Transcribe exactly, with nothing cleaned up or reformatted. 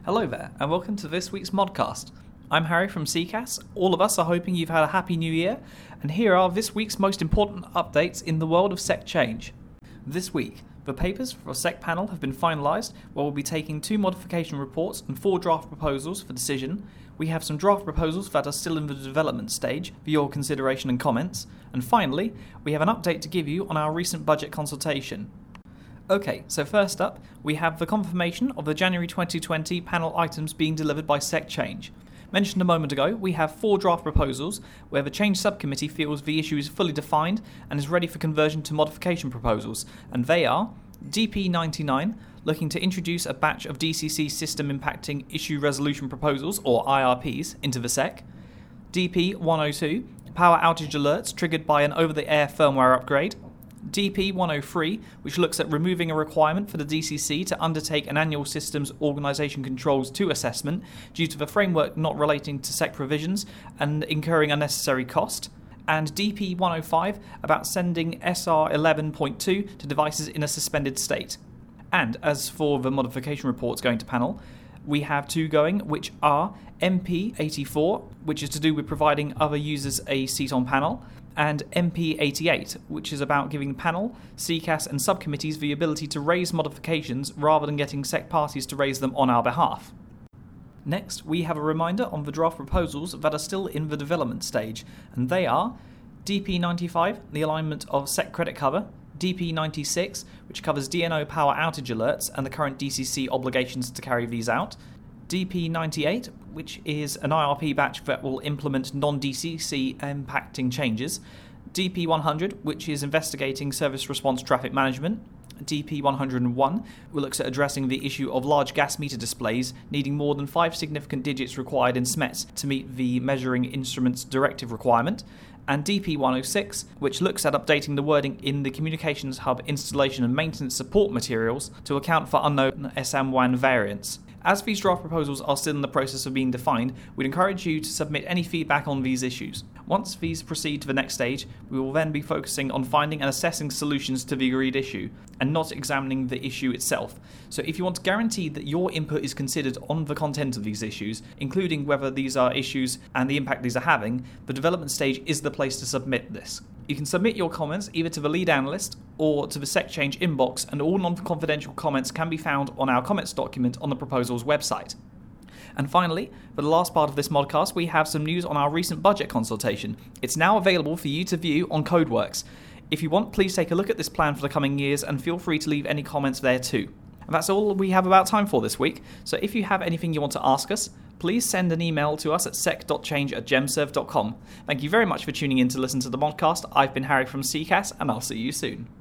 Hello there, and welcome to this week's Modcast. I'm Harry from C C A S. All of us are hoping you've had a happy new year, and here are this week's most important updates in the world of S E C change. This week, the papers for S E C panel have been finalised, where we'll be taking two modification reports and four draft proposals for decision. We have some draft proposals that are still in the development stage for your consideration and comments. And finally, we have an update to give you on our recent budget consultation. Okay, so first up, we have the confirmation of the January twenty twenty panel items being delivered by S E C change. Mentioned a moment ago, we have four draft proposals where the change subcommittee feels the issue is fully defined and is ready for conversion to modification proposals, and they are D P ninety-nine, looking to introduce a batch of D C C system impacting issue resolution proposals, or I R Ps, into the S E C; D P one oh two, power outage alerts triggered by an over-the-air firmware upgrade; D P one oh three, which looks at removing a requirement for the D C C to undertake an annual systems organisation controls two assessment due to the framework not relating to S E C provisions and incurring unnecessary cost; and D P one oh five, about sending S R eleven point two to devices in a suspended state. And as for the modification reports going to panel, we have two going, which are M P eighty-four, which is to do with providing other users a seat on panel, and M P eighty-eight, which is about giving panel, C C A S and subcommittees the ability to raise modifications rather than getting S E C parties to raise them on our behalf. Next, we have a reminder on the draft proposals that are still in the development stage, and they are D P ninety-five, the alignment of S E C credit cover; D P ninety-six, which covers D N O power outage alerts and the current D C C obligations to carry these out; D P ninety-eight, which is an I R P batch that will implement non-D C C impacting changes; D P one hundred, which is investigating service response traffic management; D P one oh one will look at addressing the issue of large gas meter displays needing more than five significant digits required in S M E Ts to meet the Measuring Instruments Directive requirement; and D P one oh six, which looks at updating the wording in the Communications Hub installation and maintenance support materials to account for unknown S M WAN variants. As these draft proposals are still in the process of being defined, we'd encourage you to submit any feedback on these issues. Once these proceed to the next stage, we will then be focusing on finding and assessing solutions to the agreed issue, and not examining the issue itself. So if you want to guarantee that your input is considered on the content of these issues, including whether these are issues and the impact these are having, the development stage is the place to submit this. You can submit your comments either to the lead analyst or to the S E C change inbox, and all non-confidential comments can be found on our comments document on the proposal's website. And finally, for the last part of this modcast, we have some news on our recent budget consultation. It's now available for you to view on Codeworks. If you want, please take a look at this plan for the coming years and feel free to leave any comments there too. And that's all we have about time for this week, so if you have anything you want to ask us, please send an email to us at sec dot change at gemserve dot com. Thank you very much for tuning in to listen to the modcast. I've been Harry from C C A S, and I'll see you soon.